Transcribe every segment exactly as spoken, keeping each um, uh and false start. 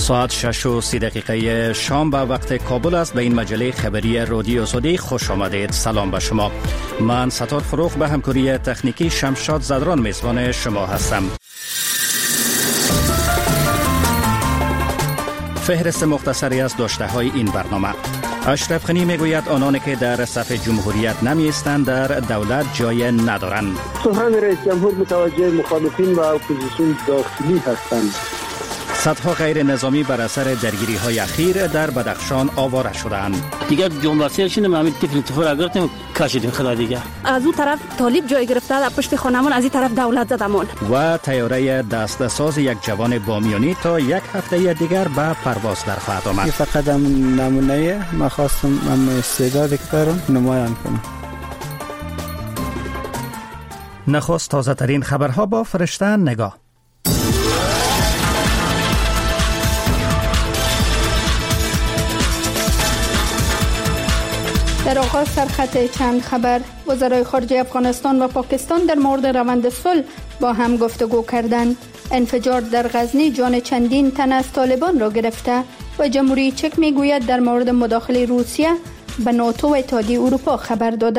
ساعت شش و سی دقیقه شام به وقت کابل است. به این مجله خبری رادیو آزادی خوش آمدید. سلام به شما. من ستار فروخ به همکاری تکنیکی شمشاد زدران میزبان شما هستم. فهرست مختصری از داشته های این برنامه. اشرف غنی میگوید آنانی که در صف جمهوریت نمی ایستند در دولت جای ندارند. سخن رئیس جمهور متوجه مخالفین و اپوزیسیون داخلی هستند. صدها غیر نظامی بر اثر درگیری های اخیر در بدخشان آواره شدند. دیگه جمله سرشون ما همین تفل تفر اگرتیم کاشیدیم خدا دیگه. از اون طرف طالب جای گرفته در پشت خانمون، از این طرف دولت زدمون. و طیاره دست ساز یک جوان بامیانی تا یک هفته دیگر به پرواز در خواهد آمد. فقط نمونه ما خواستم من استعدادی که دارم نمایان کنم. نخست تازه ترین خبرها با فرشته نگاه. در آغاز سرخط چند خبر. وزرای خارجه افغانستان و پاکستان در مورد روند صلح با هم گفتگو کردند. انفجار در غزنی جان چندین تن از طالبان را گرفته و جمهوری چک میگوید در مورد مداخله روسیه به ناتو و اتحادیه اروپا خبر داده.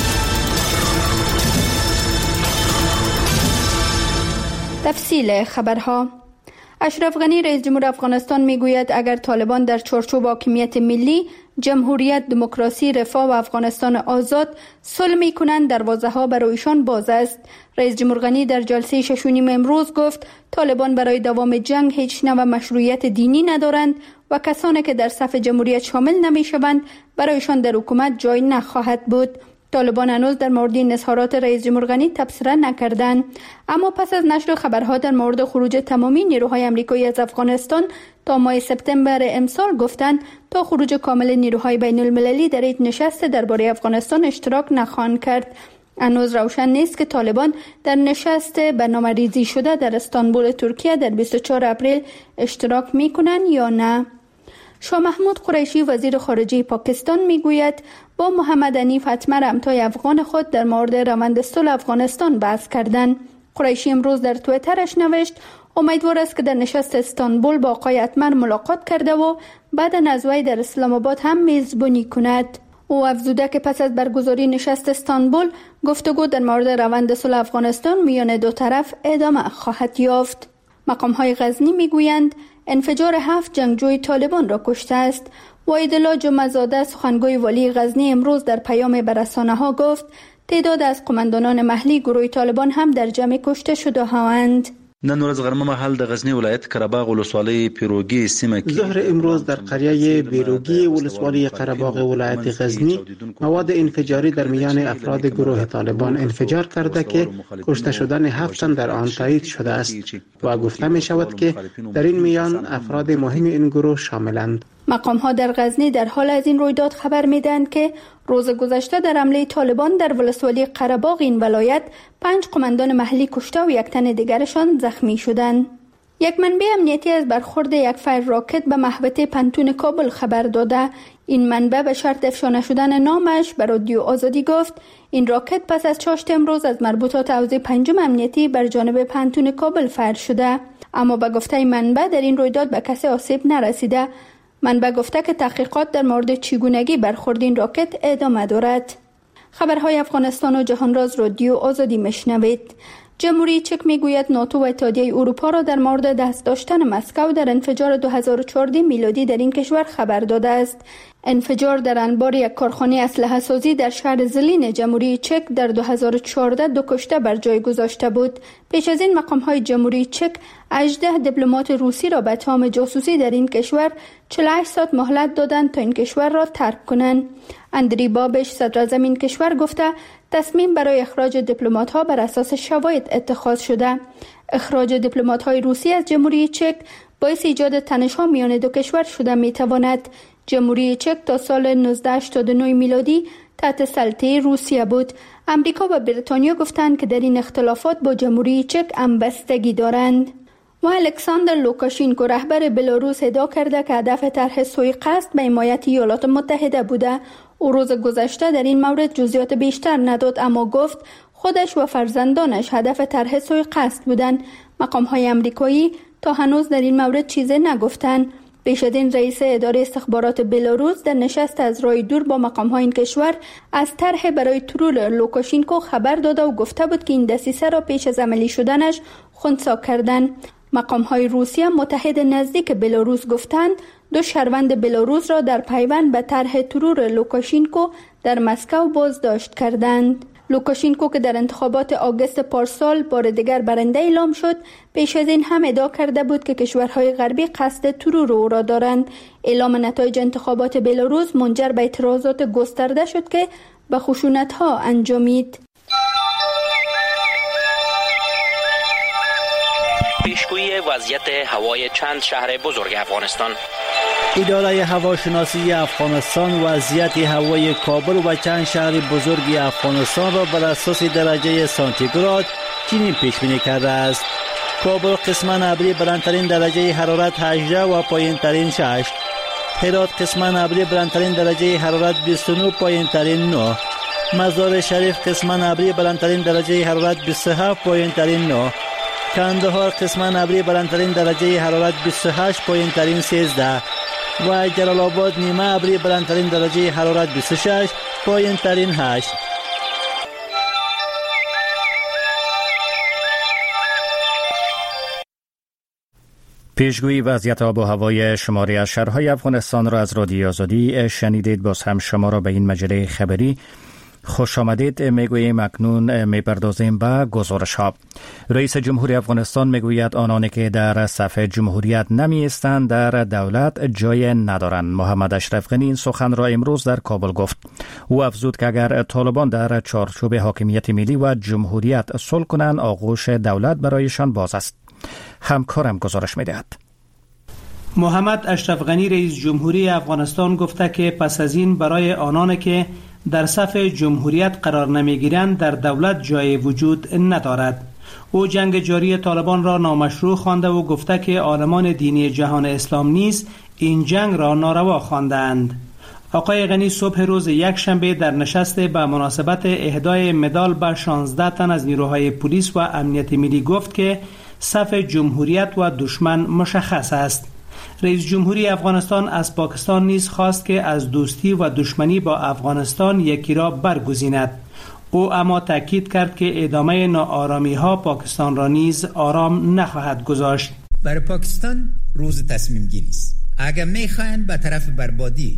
تفصیل خبرها. اشرف غنی رئیس جمهور افغانستان میگوید اگر طالبان در چارچوب حاکمیت ملی، جمهوریت، دموکراسی، رفاه و افغانستان آزاد صلح میکنند، دروازه ها برایشان باز است. رئیس جمهور غنی در جلسه شش و نیم امروز گفت طالبان برای دوام جنگ هیچ نوع مشروعیت دینی ندارند و کسانی که در صف جمهوریت شامل نمیشوند برایشان در حکومت جای نخواهد بود. طالبان هنوز در مورد این اظهارات رئیس جمهور غنی تبصره نکردند، اما پس از نشر خبرها در مورد خروج تمامی نیروهای آمریکایی از افغانستان تا ماه سپتامبر امسال گفتند تا خروج کامل نیروهای بین المللی در این نشست درباره افغانستان اشتراک نخواهند کرد. هنوز روشن نیست که طالبان در نشست برنامه‌ریزی شده در استانبول ترکیه در بیست و چهارم اپریل اشتراک میکنند یا نه. شاه محمود قریشی وزیر خارجه پاکستان میگوید با محمد حنیف اتمر همتای افغان خود در مورد روند صلح افغانستان بحث کردند. قریشی امروز در توییترش نوشت امیدوار است که در نشست استانبول با آقای اتمر ملاقات کرده و بعد از وی در اسلام آباد هم میزبانی کند. او افزوده که پس از برگزاری نشست استانبول گفتگو در مورد روند صلح افغانستان میان دو طرف ادامه خواهد یافت. مقام‌های غزنی میگویند انفجار هفت جنگجوی طالبان را کشته است. وایدالله جمعه‌زاده سخنگوی والی غزنی امروز در پیام به رسانه‌ها گفت تعداد از قماندانان محلی گروه طالبان هم در جمع کشته شده هستند. نن ورځ غرمه مهال د غزنی ولایت قره‌باغ ولسوالۍ پیروگی سیمه کې ظهر امروز در قریه بیروگی ولسوالی قره‌باغ ولایت غزنی مواد انفجاری در میان افراد گروه طالبان انفجار کرده که کشته شدن هفت تن در آن تایید شده است و گفته می شود که در این میان افراد مهم این گروه شاملند. مقام ها در غزنی در حال از این رویداد خبر میدهند که روز گذشته در حمله طالبان در ولسوالی قره‌باغ این ولایت پنج قماندان محلی کشته و یک تن دیگرشان زخمی شدند. یک منبع امنیتی از برخورد یک فایر راکت به محوطه پنتون کابل خبر داده. این منبع به شرط افشا نشدن نامش به رادیو آزادی گفت این راکت پس از چاشت امروز از مربوطات حوزه پنجم امنیتی بر جانب پنتون کابل فایر شده، اما به گفته منبع در این رویداد به کسی آسیب نرسیده. منبع گفته که تحقیقات در مورد چگونگی برخورد این راکت ادامه دارد. خبرهای افغانستان و جهانراز رادیو آزادی میشنوید. جمهوری چک میگوید ناتو و اتحادیه اروپا را در مورد دست داشتن مسکو در انفجار دو هزار و چهارده میلادی در این کشور خبر داده است. انفجار در انبار یک کارخانه اسلحه سازی در شهر زلین جمهوری چک در دو هزار و چهارده دو کشته بر جای گذاشته بود. پیش از این مقام‌های جمهوری چک هجده دیپلمات روسی را به اتهام جاسوسی در این کشور چهل و هشت ساعت مهلت دادند تا این کشور را ترک کنند. اندری بابش صدراعظم این کشور گفته تصمیم برای اخراج دیپلمات‌ها بر اساس شواهد اتخاذ شده. اخراج دیپلمات‌های روسی از جمهوری چک باعث ایجاد تنش‌ها میان دو کشور شده می‌تواند. جمهوری چک تا سال نوزده هشتاد و نه میلادی تحت سلطه روسیه بود. امریکا و بریتانیا گفتند که در این اختلافات با جمهوری چک همبستگی دارند. و الکساندر لوکاشینکو رهبر بلاروس ادعا کرده که هدف طرح سوءقصد به حمایت ایالات متحده بوده. او روز گذشته در این مورد جزئیات بیشتر نداد، اما گفت خودش و فرزندانش هدف طرح سوءقصد بودند. مقام‌های آمریکایی تا هنوز در این مورد چیزی نگفتند. پیش از این رئیس اداره استخبارات بلاروس در نشست از رای دور با مقام‌های این کشور از طرح برای ترور لوکاشینکو خبر داده و گفته بود که این دسیسه را پیش از عملی شدنش خنثی کردند. مقام‌های روسیه متحد نزدیک بلاروس گفتند دو شهروند بلاروس را در پیوند به طرح ترور لوکاشینکو در مسکو بازداشت کردند. لوکاشینکو که در انتخابات آگوست پارسال بار دیگر برنده اعلام شد، پیش از این هم ادعا کرده بود که کشورهای غربی قصد ترور او را دارند. اعلام نتایج انتخابات بلاروس منجر به اعتراضات گسترده شد که به خشونت‌ها انجامید. پیشگویی وضعیت هوای چند شهر بزرگ افغانستان. اداره هواشناسی افغانستان وضعیت هوای کابل و چند شهر بزرگ افغانستان را بر اساس درجه سانتیگراد چنین پیش بینی کرده است. کابل قسماً ابری بلندترین درجه حرارت هجده و پایین‌ترین شش. هرات قسماً ابری بلندترین درجه حرارت بیست و نه پایین‌ترین نه. مزار شریف قسماً ابری بلندترین درجه حرارت بیست و هفت پایین‌ترین نه. کندهار قسماً ابری بلندترین درجه حرارت بیست و هشت پایین‌ترین سیزده و جلال آباد نیمه ابری بلندترین درجه حرارت بیست و شش پایین‌ترین هشت. پیشگویی وضعیت آب و هوای شماری از شهرهای افغانستان را از رادیو آزادی شنیدید. باز هم شما را به این مجله خبری خوش آمدید. میگوییم اکنون میپردازیم به گزارش ها. رئیس جمهوری افغانستان میگوید آنانی که در صف جمهوریت نمی ایستند در دولت جای ندارند. محمد اشرف غنی این سخن را امروز در کابل گفت. او افزود که اگر طالبان در چارچوب حاکمیت ملی و جمهوریت صلح کنند آغوش دولت برایشان باز است. همکارم گزارش میدهد. محمد اشرف غنی رئیس جمهوری افغانستان گفته که پس از این برای آنان که در صف جمهوریت قرار نمیگیرند در دولت جای وجود ندارد. او جنگ جاری طالبان را نامشروع خوانده و گفته که عالمان دینی جهان اسلام نیز این جنگ را ناروا خواندند. آقای غنی صبح روز یکشنبه در نشست به مناسبت اهدای مدال به شانزده تن از نیروهای پلیس و امنیت ملی گفت که صف جمهوریت و دشمن مشخص است. رئیس جمهوری افغانستان از پاکستان نیز خواست که از دوستی و دشمنی با افغانستان یکی را برگزیند. او اما تاکید کرد که ادامه ناآرامی ها پاکستان را نیز آرام نخواهد گذاشت. برای پاکستان روز تصمیم گیری است. اگر میخواین به طرف بربادی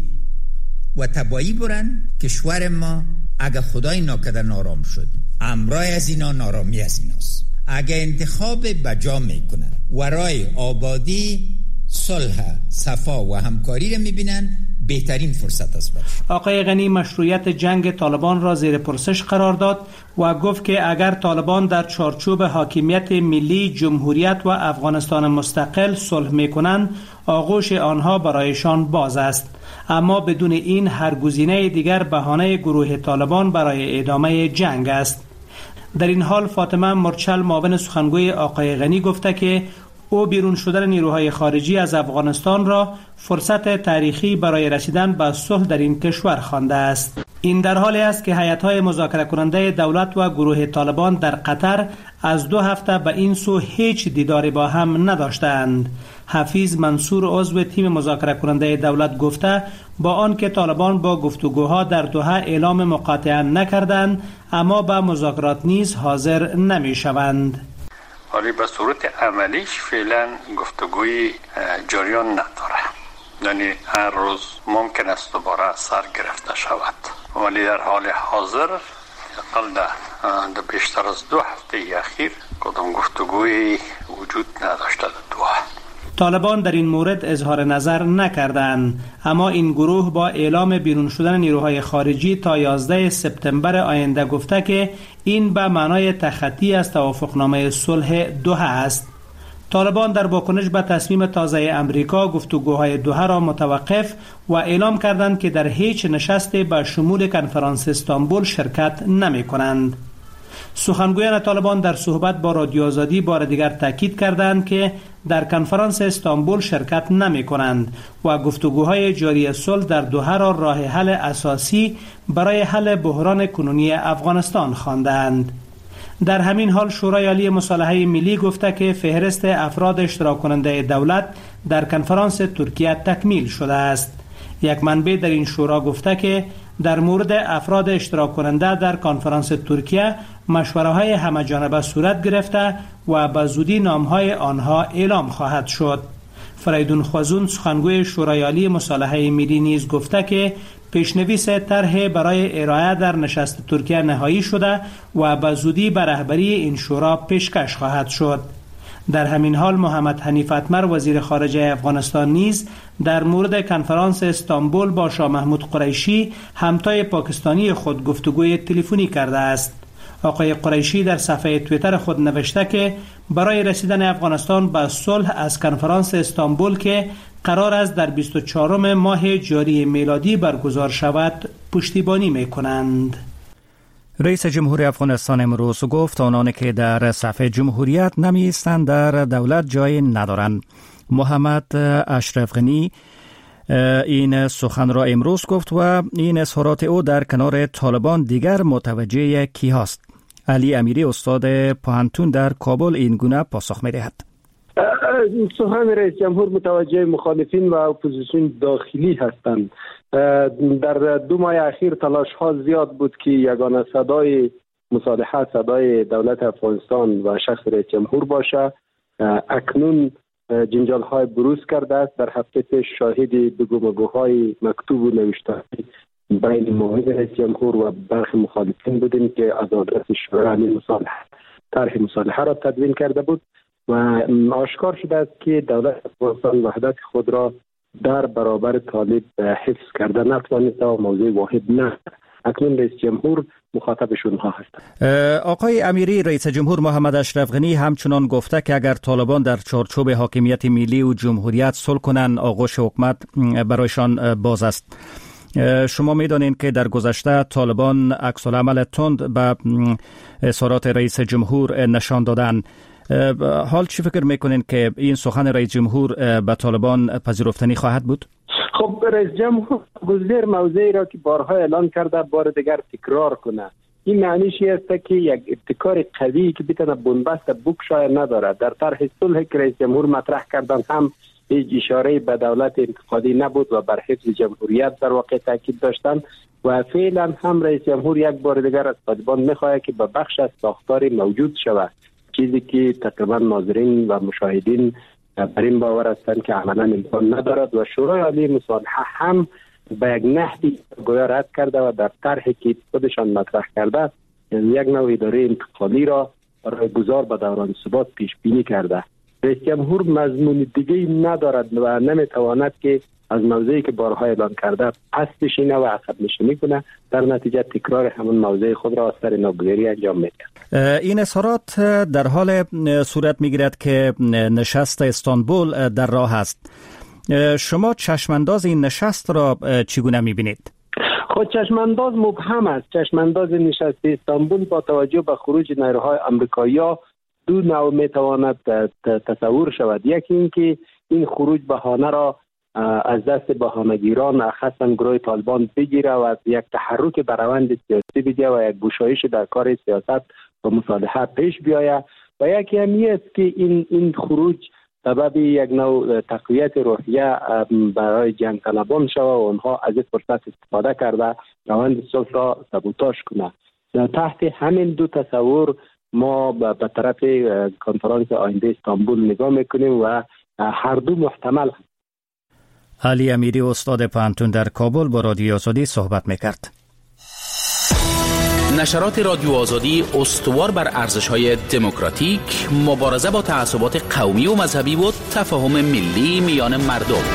و تباهی برن، کشور ما اگر خدای ناکرده نارام شد، امرای از اینا نارامی از ایناست. اگر انتخاب بجا میکنن ورای آبادی، صلح، صفا و همکاری را میبینن، بهترین فرصت است برش. آقای غنی مشروعیت جنگ طالبان را زیر پرسش قرار داد و گفت که اگر طالبان در چارچوب حاکمیت ملی، جمهوریت و افغانستان مستقل صلح میکنند آغوش آنها برایشان باز است، اما بدون این هر گزینه دیگر بهانه گروه طالبان برای ادامه جنگ است. در این حال فاطمه مرچل معاون سخنگوی آقای غنی گفته که او بیرون شدن نیروهای خارجی از افغانستان را فرصت تاریخی برای رسیدن به صلح در این کشور خوانده است. این در حالی است که هیئت‌های مذاکره کننده دولت و گروه طالبان در قطر از دو هفته به این سو هیچ دیداری با هم نداشتند. حفیظ منصور عضو تیم مذاکره کننده دولت گفته با آنکه طالبان با گفتگوها در دوحه اعلام مقاطعه نکردند، اما به مذاکرات نیز حاضر نمی‌شوند. ولی به صورت عملیش فعلا گفتگوی جریان نداره، یعنی هر روز ممکن است دوباره سر گرفته شود، ولی در حال حاضر اقل در بیشتر از دو هفته اخیر کدام گفتگوی وجود نداشته در دوحه. طالبان در این مورد اظهار نظر نکردند، اما این گروه با اعلام بیرون شدن نیروهای خارجی تا یازده سپتامبر آینده گفته که این به معنای تخطی از توافقنامه صلح دوحه است. طالبان در واکنش به تصمیم تازه امریکا گفتگوهای دوحه را متوقف و اعلام کردند که در هیچ نشستی به شمول کنفرانس استانبول شرکت نمی کنند. سخنگویان طالبان در صحبت با رادیو آزادی بار دیگر تاکید کردند که در کنفرانس استانبول شرکت نمی کنند و گفتگوهای جاری صلح در دوحه را راه حل اساسی برای حل بحران کنونی افغانستان خواندند. در همین حال شورای عالی مصالحه ملی گفته که فهرست افراد اشتراک کننده دولت در کنفرانس ترکیه تکمیل شده است. یک منبع در این شورا گفته که در مورد افراد اشتراک کننده در کنفرانس ترکیه مشوره های همه‌جانبه صورت گرفته و به زودی نام‌های آنها اعلام خواهد شد. فریدون خوازون سخنگوی شورای عالی مصالحه ملی نیز گفته که پیشنویس طرح برای ارائه در نشست ترکیه نهایی شده و به زودی به رهبری این شورا پیشکش خواهد شد. در همین حال محمد حنیف اتمر وزیر خارجه افغانستان نیز در مورد کنفرانس استانبول با شاه محمود قریشی همتای پاکستانی خود گفتگوی تلفنی کرده است. آقای قریشی در صفحه توییتر خود نوشته که برای رسیدن افغانستان به صلح از کنفرانس استانبول که قرار است در بیست و چهارم ماه جاری میلادی برگزار شود پشتیبانی می‌کنند. رئیس جمهور افغانستان امروز گفت آنانی که در صف جمهوریت نمی‌ایستند در دولت جای ندارند. محمد اشرف غنی این سخن را امروز گفت و این اظهارات او در کنار طالبان دیگر متوجه کی هست؟ علی امیری استاد پوهنتون در کابل این گونه پاسخ می‌دهد. سخن رئیس جمهور متوجه مخالفین و اپوزیسیون داخلی هستند. در دو ماه اخیر تلاش ها زیاد بود که یگانه صدای مصالحه صدای دولت افغانستان و شخص رئیس جمهور باشه. اکنون جنجال های بروز کرده است. در هفته پیش شاهد بگومگوهای مکتوب و نوشته بین معاون رئیس جمهور و برخی مخالفین بودیم که از آدرس شورای مصالحه طرح مصالحه را تدوین کرده بود و آشکار شده است که دولت افغانستان وحدت خود را در برابر طالب حفظ کرده نتوانست و موضوع واحد نه. اکنون رئیس جمهور مخاطبشون ها هست. آقای امیری، رئیس جمهور محمد اشرف غنی همچنان گفته که اگر طالبان در چارچوب حاکمیت ملی و جمهوریت صلح کنند آغوش حکومت برایشان باز است. شما می‌دانید که در گذشته طالبان عکس العمل تند به اظهارات رئیس جمهور نشان دادند. حال چی فکر میکنین که این سخن رئیس جمهور به طالبان پذیرفتنی خواهد بود؟ خب رئیس جمهور گزیر موضعی را که بارها اعلان کرده بار دیگر تکرار کنه. این معنیش است که یک ابتکار قوی که بتونه بنبست بکشای نداره. در طرح صلح که رئیس جمهور مطرح کردن هم هیچ اشاره به دولت انتقادی نبود و بر حفظ جمهوریت در واقع تاکید داشتن و فعلا هم رئیس جمهور یک بار دیگر از طالبان میخواهد که به بخش از ساختار موجود شود، چیزی که تقریبا ناظرین و مشاهدین بر این باور هستند که عملا امکان ندارد و شورای عالی مصالحه هم به یک نحوی گویا رد کرده و در طرحی که خودشان مطرح کرده یک نوع اداره انتقالی را برای گذار به دوران ثبات پیش بینی کرده. رئیس جمهور مضمون دیگه ندارد و نمیتواند که از موضوعی که بارها اعلان کرده پس بشینه و عقب نشینی کنه، در نتیجه تکرار همون موضوع خود را از سر ناگزیری انجام میده. این اظهارات در حال صورت میگیرد که نشست استانبول در راه است. شما چشمانداز این نشست را چگونه میبینید؟ خود چشمانداز مبهم است. چشمانداز نشست استانبول با توجه به خروج نیروهای آمریکایی‌ها دو نوع میتواند تصور شود. یکی اینکه این خروج بهانه را از دست بهانه‌گیران خاصا گروه طالبان بگیره و از یک تحرک بر روند سیاسی بده و یک گشایش در کار سیاست و مصالحه پیش بیاید و یکی هم است که این این خروج سبب یک نوع تقویت روحیه برای جنگ طلبان شود و آنها از این فرصت استفاده کرده روند صلح را سابوتاژ کنه. تحت همین دو تصور ما به طرف کنفرانس آینده استانبول نگاه میکنیم و هر دو محتمل هست. علی امیری استاد پوهنتون در کابل با رادیو آزادی صحبت میکرد. نشرات رادیو آزادی استوار بر ارزش‌های دموکراتیک، مبارزه با تعصبات قومی و مذهبی و تفاهم ملی میان مردم.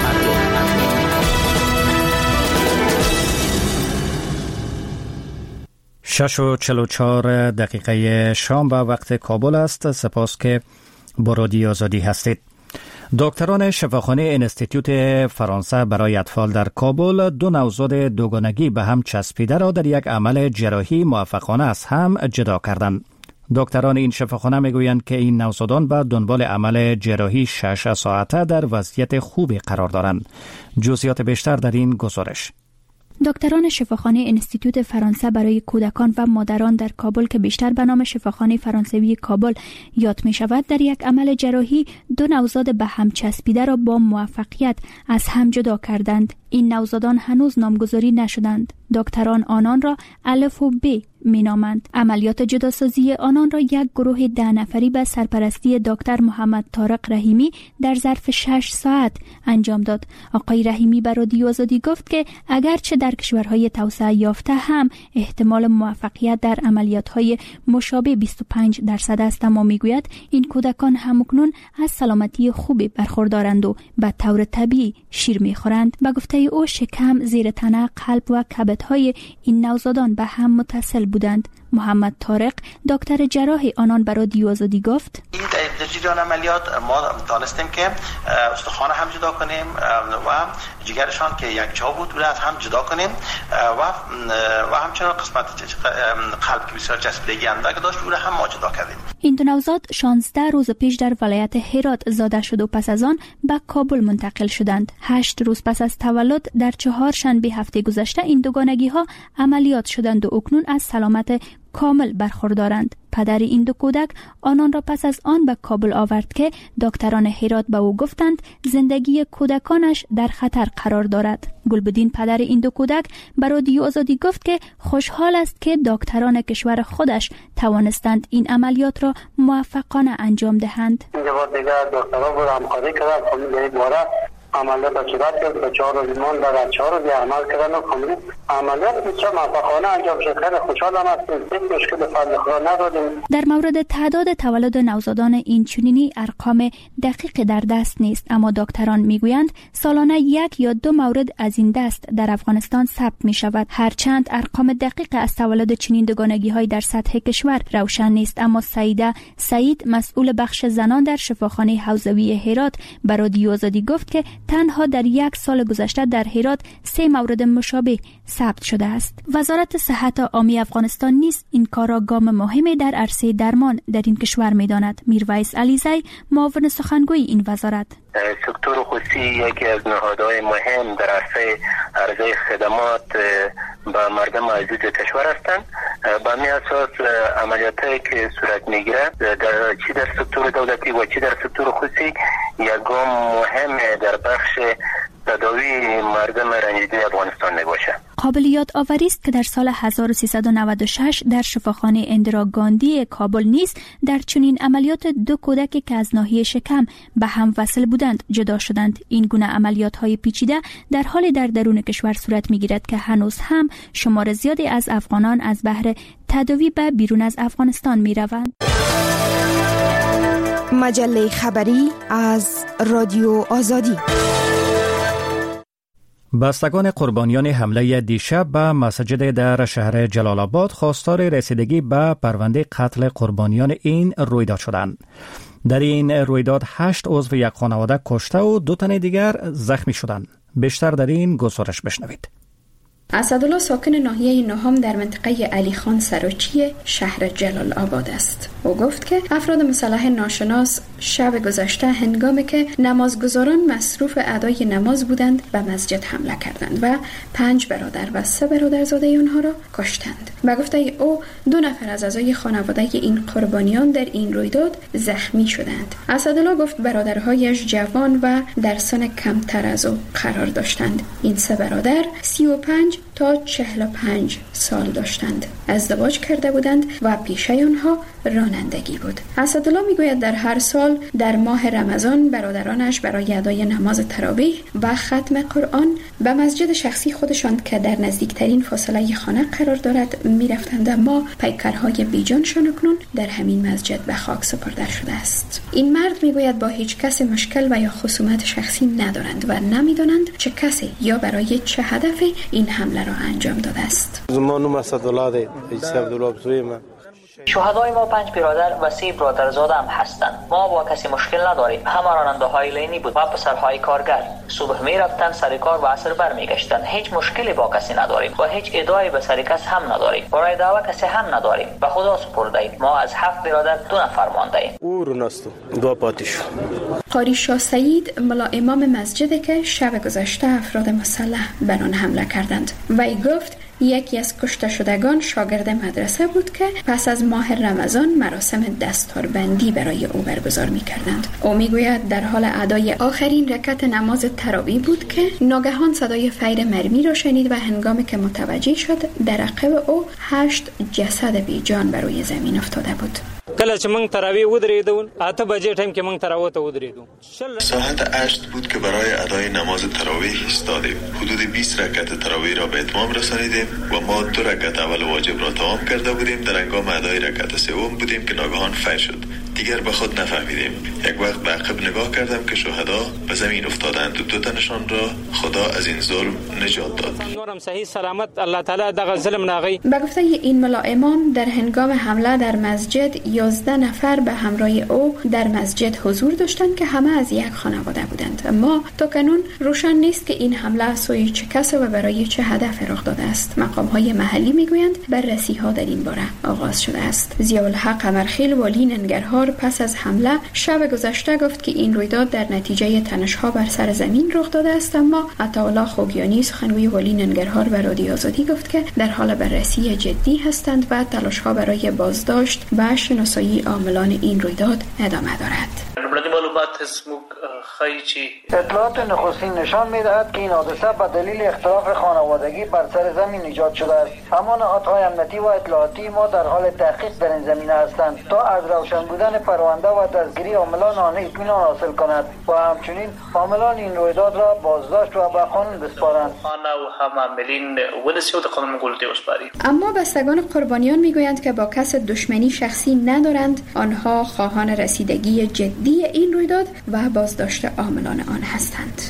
شش و چل و چهار دقیقه شام به وقت کابل است. سپاس که با رادیو آزادی هستید. دکتران شفاخانه انستیتوت فرانسه برای اطفال در کابل دو نوزاد دوگانگی به هم چسبیده را در یک عمل جراحی موفقانه از هم جدا کردند. دکتران این شفاخانه میگویند که این نوزادان به دنبال عمل جراحی شش ساعته در وضعیت خوبی قرار دارند. جزئیات بیشتر در این گزارش. دکتران شفاخانه انستیتوت فرانسه برای کودکان و مادران در کابل که بیشتر به نام شفاخانه فرانسوی کابل یاد می شود، در یک عمل جراحی دو نوزاد به هم چسبیده را با موفقیت از هم جدا کردند. این نوزادان هنوز نامگذاری نشدند. دکتران آنان را الف و ب می نامند. عملیات جداسازی آنان را یک گروه ده نفری به سرپرستی دکتر محمد طارق رحیمی در ظرف شش ساعت انجام داد. آقای رحیمی به رادیو آزادی گفت که اگرچه در کشورهای توسعه یافته هم احتمال موفقیت در عملیات‌های مشابه بیست و پنج درصد است، اما میگوید این کودکان همکنون از سلامتی خوبی برخوردارند و به طور طبیعی شیر می‌خورند. به گفته او شکم، زیر تنه، قلب و کبدهای این نوزادان به هم متصل بودند. محمد طارق دکتر جراح آنان برای رادیو آزادی گفت: این در جریان عملیات ما دانستیم که استخوان هم جدا کنیم و جگرشان که یک جا بود رو از هم جدا کنیم و و همچنین قسمت قلب که بسیار چسبیدگی اندک داشت رو هم ما جدا کردیم. این دو نوزاد شانزده روز پیش در ولایت هرات زاده شد و پس از آن به کابل منتقل شدند. هشت روز پس از تولد در چهارشنبه هفته گذشته این دوگانگی ها عملیات شدند و اکنون از سلامت کامل برخوردارند. پدر این دو کودک آنان را پس از آن به کابل آورد که دکتران هرات به او گفتند زندگی کودکانش در خطر قرار دارد. گلبدین پدر این دو کودک به رادیو آزادی گفت که خوشحال است که دکتران کشور خودش توانستند این عملیات را موفقانه انجام دهند. این بار دیگه دکتران بود همکاری کردن، کامل دوباره عملیات صورت کرد. به چهار روز مان در چهار روز عمل کردن و کامل عملیات بسیار موفقانه انجام شد. خیلی خوشحالم هستیم. هیچ مشکل فعل خدا نداریم. در مورد تعداد تولد نوزادان این چنینی ارقام دقیق در دست نیست، اما دکتران میگویند سالانه یک یا دو مورد از این دست در افغانستان ثبت می شود. هرچند ارقام دقیق از تولد چنین دوگانگی های در سطح کشور روشن نیست، اما سعیده سعید مسئول بخش زنان در شفاخانه حوزوی هرات به رادیو آزادی گفت که تنها در یک سال گذشته در هرات سه مورد مشابه ثبت شده است. وزارت صحت عامه افغانستان نیز این کار را گام مهمی در عرصه درمان در این کشور می‌داند. میرویس علیزی، معاون سخنگوی این وزارت: سکتور خصوصی یکی از نهادهای مهم در عرصه عرضه خدمات به مردم عزیز کشور هستند. به همین اساس عملیاتی که صورت میگیره در چی در سکتور دولتی و چی در سکتور خصوصی یک گام مهم در بخش تداوی مردم رنجیده افغانستان میباشه. قابل یاد آوری است که در سال هزار و سیصد و نود و شش در شفاخانه اندرا گاندی کابل نیز در چنین عملیات دو کودکی که از ناحیه شکم به هم وصل بودند جدا شدند. این گونه عملیات های پیچیده در حال در درون کشور صورت میگیرد که هنوز هم شمار زیادی از افغانان از بهر تداوی به بیرون از افغانستان میروند. مجله خبری از رادیو آزادی. بستگان قربانیان حمله دیشب به مسجد در شهر جلال آباد خواستار رسیدگی به پرونده قتل قربانیان این رویداد شدند. در این رویداد هشت عضو یک خانواده کشته و دو تن دیگر زخمی شدند. بیشتر در این گزارش بشنوید. اسدالله ساکن ناحیه نهم در منطقه علی خان سراچی شهر جلال آباد است. او گفت که افراد مسلح ناشناس شب گذشته هنگامی که نمازگزاران مصروف ادای نماز بودند به مسجد حمله کردند و پنج برادر و سه برادرزاده آنها را کشتند. به گفته او دو نفر از اعضای خانواده این قربانیان در این رویداد زخمی شدند. اسدالله گفت برادرهایش جوان و در سن کمتر از او قرار داشتند. این سه برادر سی و پنج تا چهل و پنج سال داشتند. ازدواج کرده بودند و پیشه آنها رانندگی بود. اسدالله میگوید در هر سال در ماه رمضان برادرانش برای ادای نماز تراویح و ختم قرآن به مسجد شخصی خودشان که در نزدیکترین فاصله خانه قرار دارد میرفتند، اما پیکرهای بیجانشان اکنون در همین مسجد به خاک سپرده شده است. این مرد میگوید با هیچ کس مشکل و یا خصومت شخصی ندارند و نمیدانند چه کسی یا برای چه هدفی این حمله را انجام داده است. زمان نوم اسدالله دی، ایسی عبدالله بزوی من. شهدای ما پنج برادر و سه برادرزاده هم هستند. ما با کسی مشکل نداریم. همه راننده های لینی بود و پسرهای کارگر. صبح می رفتن سر کار و عصر برمیگشتند. هیچ مشکلی با کسی نداریم و هیچ ادعایی به سر کس هم نداریم. برای دعوا کسی هم نداریم. به خدا سپرده ایم. ما از هفت برادر دو نفر مانده ایم. او روناستو دو پاتیشو. قاری شاه سعید ملا امام مسجدی که شب گذشته افراد مسلح بر آن حمله کردند. وی گفت یکی از کشته شدگان شاگرد مدرسه بود که پس از ماه رمضان مراسم دستاربندی برای او برگزار می کردند. او می گوید در حال ادای آخرین رکعت نماز تراویح بود که ناگهان صدای فیر مرمی را شنید و هنگامی که متوجه شد در عقب او هشت جسد بی جان بر روی زمین افتاده بود. کله چې موږ تراویح ودرېدو اته بجې ټایم کې موږ تراویح ته ودرېدو ساعت هشت بود که برای ادای نماز تراویح ایستادیم. حدود بیست رکعت تراویح را به اتمام رسانیدیم و ما دو رکعت اول واجب را تمام کرده بودیم. در هنگام ادای رکعت سوم بودیم که ناگهان فیر شد. دیگر به خود نفهمیدیم. یک وقت به عقب نگاه کردم که شهدا به زمین افتادند و دو تنشان را خدا از این ظلم نجات داد. نورم صحیح سلامت الله تعالی دغه ظلم ناغي. به گفته این ملا امام در هنگام حمله در مسجد یازده نفر به همراه او در مسجد حضور داشتند که همه از یک خانواده بودند. اما تا کنون روشن نیست که این حمله سوی چه کس و برای چه هدف رخ داده است. مقام های محلی میگویند بررسی ها در این باره آغاز شده است. ضیاءالحق قمرخیل والی ننگرهار پس از حمله شب گذشته گفت که این رویداد در نتیجه تنش‌ها بر سر زمین رخ داده است. اما عطاالله خوگیانی سخنگوی والی ننگرهار به رادیو آزادی گفت که در حال بررسی جدی هستند و تلاش‌ها برای بازداشت و شناسایی عاملان این رویداد ادامه دارد. اطلاعات نخستین نشان می‌دهد که این حادثه به دلیل اختلاف خانوادگی بر سر زمین ایجاد شده است. اما نهادهای امنیتی و اطلاعاتی ما در حال تحقیق در این زمینه هستند تا از روشن بودن پرونده و دستگیری عاملان آن اطمینان حاصل کند و همچنین عاملان این رویداد را بازداشت و به قانون بسپارند. اما بستگان قربانیان میگویند که با کس دشمنی شخصی ندارند. آنها خواهان رسیدگی جدی این رویداد و بازداشت عاملان آن هستند.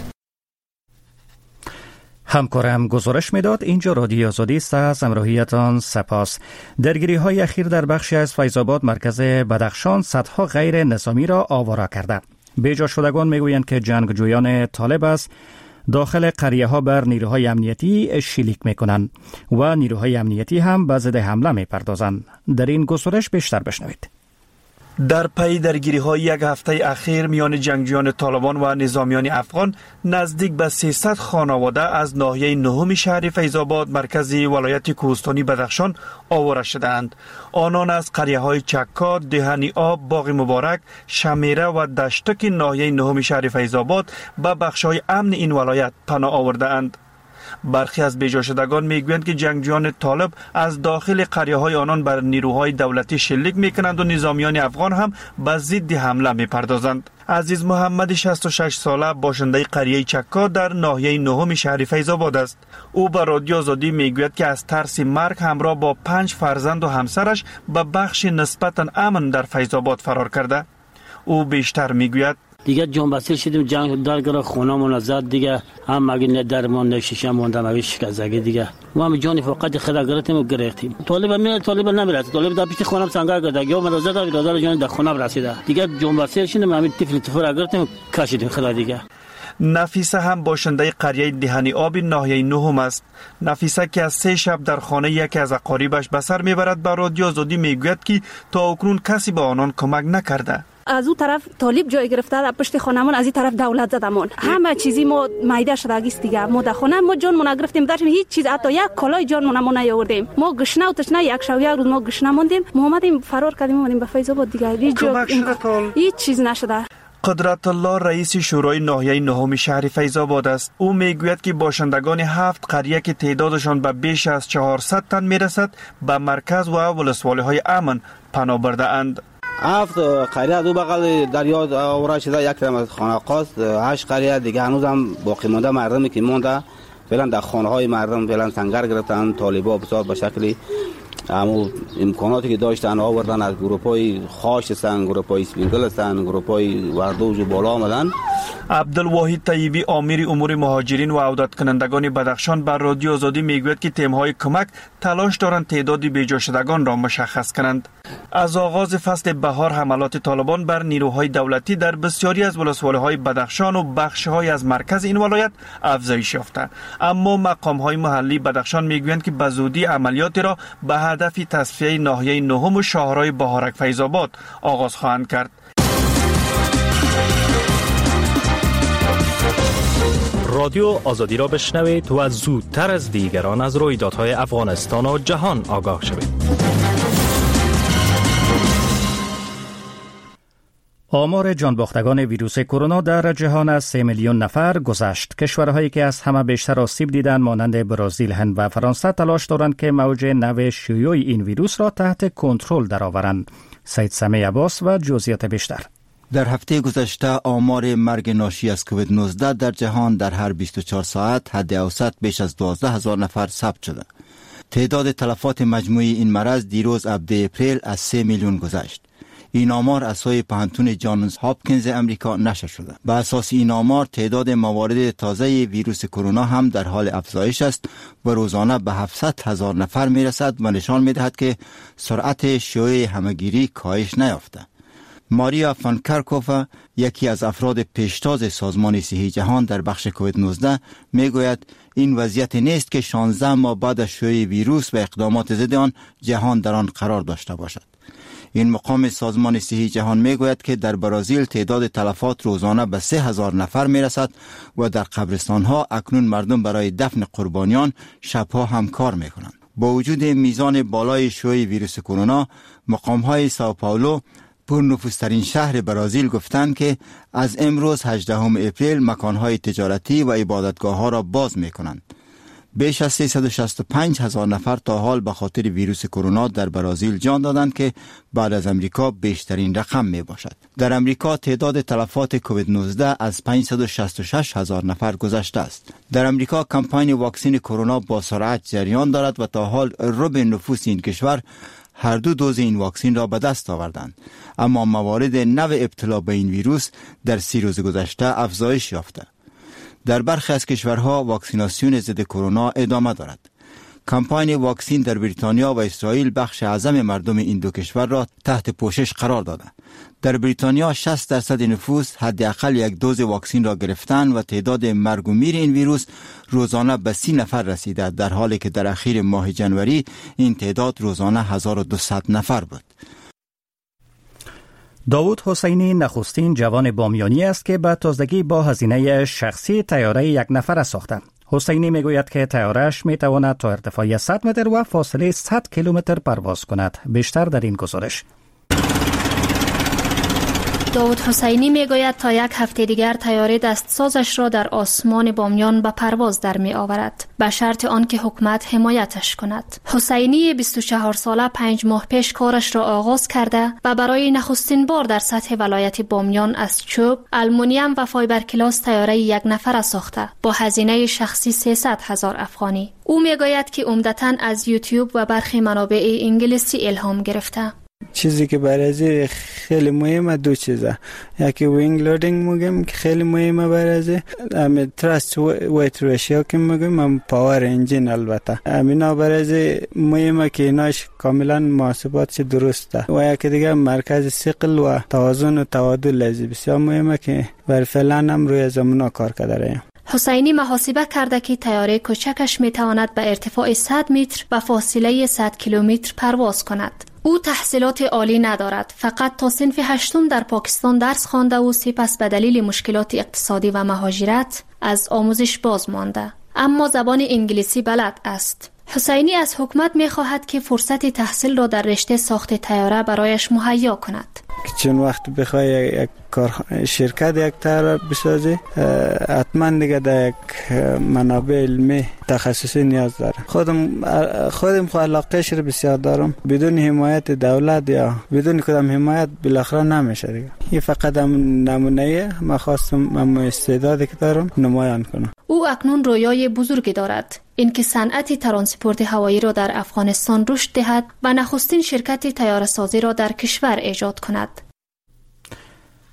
همکارم گزارش میداد. اینجا رادیو آزادی است. از همراهیتان سپاس. درگیری های اخیر در بخشی از فیض‌آباد مرکز بدخشان صدها غیر نظامی را آواره کرده. بیجا شدگان میگویند که جنگجویان طالب است داخل قریه ها بر نیروهای امنیتی شلیک میکنند و نیروهای امنیتی هم به ضد حمله میپردازند. در این گزارش بیشتر بشنوید. در پی درگیری های یک هفته اخیر میان جنگجویان طالبان و نظامیان افغان نزدیک به سیصد خانواده از ناحیه نهم شهر فیض‌آباد مرکز ولایت کوهستانی بدخشان آواره شدند. آنان از قریه های چکا، دهنی آب، باغ مبارک، شمیره و دشتک ناحیه نهم شهر فیض‌آباد به بخش‌های امن این ولایت پناه آورده‌اند. برخی از بیجا شدگان میگویند که جنگجویان طالب از داخل قریه های آنان بر نیروهای دولتی شلیک میکنند و نظامیان افغان هم به ضد حمله میپردازند. عزیز محمد شصت و شش ساله باشنده قریه چکا در ناحیه نهم شهر فیض‌آباد است. او به رادیو آزادی میگوید که از ترس مرگ همراه با پنج فرزند و همسرش به بخش نسبتاً امن در فیض‌آباد فرار کرده. او بیشتر میگوید دیگه جان بسیار شدیم، جنگ درگاه خونه من زد دیگه، هم مگه درمان نشیشم موندم مگه شکزگی دیگه ما هم جان فقط خدا گرفتیم و گرفتیم. طالب میاد طالب نمیرسه، طالب در پیش خونم سنگر کرده یا من زد دادر جان در خونه رسیده دیگه جان بسیار شدیم. همین طفل طفل گرفتیم کشیدیم خدا دیگه. نفیسه هم باشنده قریه دهنی آب ناحیه نهم است. نفیسه که از سه شب در خانه یکی از اقاربش به سر میبرد به رادیو آزادی میگوید که تا اکنون کسی به آنان کمک نکرده. از اون طرف طالب جای گرفته در پشت خانمون، از این طرف دولت زدمون، همه چیزی ما مایده شدگیست دیگه. ما در خانه ما جانمون گرفتیم، در هیچ چیز حتی یک کالای جانمون ما نیاوردیم. ما گشنه و تشنه یک شب یک روز ما گشنه موندیم. ما اومدیم فرار کردیم، اومدیم به فیض‌آباد دیگه. هیچ چیز نشده. قدرت الله رئیس شورای ناحیه نهم شهر فیض‌آباد است. او میگوید که باشندگان هفت قریه که تعدادشان به بیش از چهارصد تن میرسد به مرکز و ولسوالی های امن پناه برده اند. هفت قریه دو بغل دریا آواره شده، یک ترم از خانقاست، هشت قریه دیگه هنوز هم باقی مونده مردمی که مونده فعلا در خانه های مردم فعلا سنگر گرفتن. طالبا بسیار به شکلی همون امکاناتی که داشتن آوردن از گروپای خاش هستن، گروپای اسپینگل هستن، گروپای وردوج و بالا آمدن عبدالواحد طیبی آمیر امور مهاجرین و عودت کنندگان بدخشان بر رادیو آزادی میگوید که تیم‌های کمک تلاش دارند تعداد بیجا شدگان را مشخص کنند. از آغاز فصل بهار حملات طالبان بر نیروهای دولتی در بسیاری از ولسوالی‌های بدخشان و بخش‌های از مرکز این ولایت افزایش یافته، اما مقام‌های محلی بدخشان میگویند که به زودی عملیاتی را به هدف تصفیه ناحیه نهم و شاهرای بهارک فیض‌آباد آغاز خواهند کرد. رادیو آزادی را بشنوید و زودتر از دیگران از رویدادهای افغانستان و جهان آگاه شوید. آمار جانباختگان ویروس کرونا در جهان از سه میلیون نفر گذشت. کشورهایی که از همه بیشتر آسیب دیدند مانند برزیل، هند و فرانسه تلاش دارند که موج نو شیوع این ویروس را تحت کنترل درآورند. سید سمیع عباس و جزئیات بیشتر. در هفته گذشته آمار مرگ ناشی از کووید نوزده در جهان در هر بیست و چهار ساعت حد اوسط بیش از دوازده هزار نفر ثبت شده. تعداد تلفات مجموعی این مرض دیروز هفده اپریل از سه میلیون گذشت. این آمار از سوی پانتون جانز هاپکینز امریکا نشر شده. به اساس این آمار تعداد موارد تازه ویروس کرونا هم در حال افزایش است و روزانه به هفتصد هزار نفر می رسد و نشان می دهد که سرعت شیوع همهگیری کاهش نیافته. ماریا فانکرکوفا، یکی از افراد پیشتاز سازمان صحی جهان در بخش کووید نوزده، می گوید این وضعیت نیست که شانزده ماه بعد از شیوع ویروس و اقدامات ضد آن جهان در آن قرار داشته باشد. این مقام سازمان صحی جهان می گوید که در برزیل تعداد تلفات روزانه به سه هزار نفر می رسد و در قبرستان ها اکنون مردم برای دفن قربانیان شبها هم کار می کنند. با وجود میزان بالای شیوع ویروس کرونا، مقام های ساو پائولو، پرنفوذترین شهر برزیل، گفتند که از امروز هجدهم اپریل مکانهای تجارتی و عبادتگاه ها را باز می کنند. بیش از سیصد و شصت و پنج هزار نفر تا حال به خاطر ویروس کرونا در برزیل جان دادند که بعد از امریکا بیشترین رقم می باشد. در امریکا تعداد تلفات کووید نوزده از پانصد و شصت و شش هزار نفر گذشته است. در امریکا کمپاین واکسن کرونا با سرعت جریان دارد و تا حال ربع نفوس این کشور هر دو دوز این واکسن را به دست آوردند، اما موارد نو ابتلا به این ویروس در سی روز گذشته افزایش یافته. در برخی از کشورها واکسیناسیون ضد کرونا ادامه دارد. کمپاین واکسن در بریتانیا و اسرائیل بخش اعظم مردم این دو کشور را تحت پوشش قرار داده. در بریتانیا شصت درصد نفوس حداقل یک دوز واکسن را گرفتند و تعداد مرگ و میر این ویروس روزانه به سی نفر رسیده، در حالی که در اخیر ماه جنوری این تعداد روزانه هزار و دویست نفر بود. داوود حسینی نخستین جوان بامیانی است که به تازگی با هزینه شخصی طیاره یک نفره ساخته. حسینی میگوید که طیاره‌اش میتواند تا ارتفاع صد متر و فاصله صد کیلومتر پرواز کند. بیشتر در این گزارش. داوود حسینی میگوید تا یک هفته دیگر طیاره دستسازش را در آسمان بامیان به پرواز در می آورد، به شرط آنکه حکومت حمایتش کند. حسینی بیست و چهار ساله پنج ماه پیش کارش را آغاز کرده و برای نخستین بار در سطح ولایت بامیان از چوب، آلومینیوم و فایبرگلاس طیاره یک نفره ساخته با هزینه شخصی سیصد هزار افغانی. او میگوید که عمدتاً از یوتیوب و برخی منابع انگلیسی الهام گرفته. چیزی که برای خیلی مهمه دو چیزه، یکی وینگ لودینگ میگم که خیلی مهمه برای همین تراست ویت ریشیو که میگم هم پاور انجین، البته همینا برای مهمه که ایناش کاملا محاسباتش درسته و یکی دیگه مرکز ثقل و توازن و تعادل لازم بسیار مهمه که بر فعلا هم روی زمونا کار کرده. حسینی محاسبه کرده که طیاره کوچکش میتواند به ارتفاع صد متر و فاصله صد کیلومتر پرواز کند. او تحصیلات عالی ندارد، فقط تا صنف هشتم در پاکستان درس خوانده و سپس به دلیل مشکلات اقتصادی و مهاجرت از آموزش باز مانده، اما زبان انگلیسی بلد است. حسینی از حکومت می‌خواهد که فرصت تحصیل را در رشته ساخت طیاره برایش مهیا کند. چون وقت بخوای یک کار شرکت یک طیاره بسازی، حتما دیگه در یک منابع علمی تخصصی نیاز داره. خودم خودم خو علاقه‌اش رو بسیار دارم. بدون حمایت دولت یا بدون کدام حمایت بالاخره نمیشه دیگه. این فقط هم نمونه ما خواستم هم استعدادی که دارم نمایان کنم. او اکنون رویای بزرگی دارد، اینکه صنعت ترانسپورت هوایی را در افغانستان رشد دهد و نخستین شرکت طیاره‌سازی را در کشور ایجاد کند.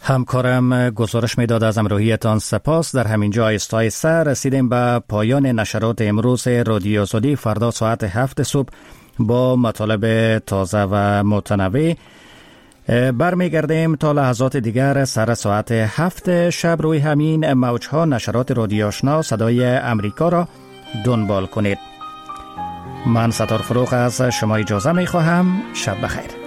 همکارم گزارش میداد. از همراهیتان سپاس. در همین جا ایستای سر رسیدیم به پایان نشرات امروز رادیو آزادی. فردا ساعت هفت صبح با مطالب تازه و متنوع برمیگردیم. تا لحظات دیگر سر ساعت هفت شب روی همین موجها نشرات رادیو آشنا صدای امریکا را دنبال کنید. من ستار فروغ از شما اجازه می خواهم. شب بخیر.